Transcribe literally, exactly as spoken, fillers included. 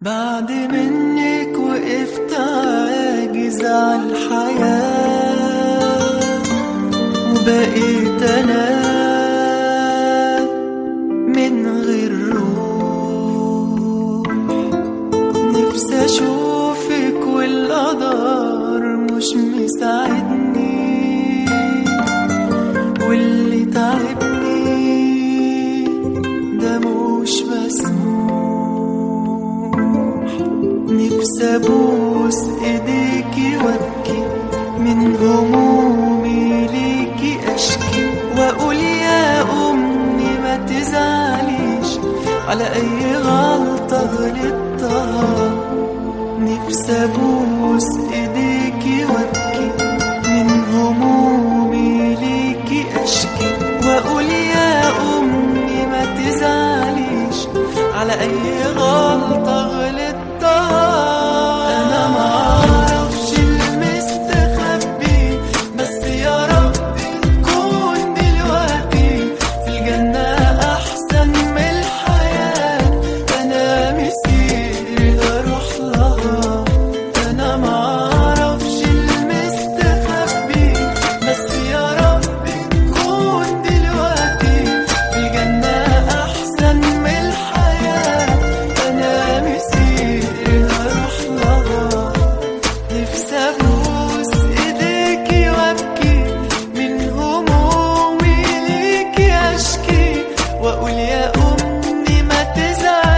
بعد منك وقفت عاجز عالحياة، وبقيت أنا من غير روح. نفسي أشوفك والقدر مش مساعدني، واللي تعبني ده مش مسموح. نفسي أبوس إيديكي وأبكي من همومي ليكي أشكي، وأقول يا أمي ما تزعليش على أي غلطة غلطتها. نفسي أبوس إيديكي وأبكي من همومي ليكي أشكي، وأقول يا أمي ما تزعليش على أي غلطة غلطتها. أنا معرفش المستخبي، بس يا رب تكون دلوقتي في الجنة أحسن من الحياة. أنا مسيري أروح لها. أنا معرفش المستخبي، بس يا رب تكون دلوقتي في الجنة أحسن من الحياة. أنا مسيري أروح لها. نفسي أبوس إيديكي وأبكي من همومي ليكي أشكي، وأقول يا أمي ما تزعلي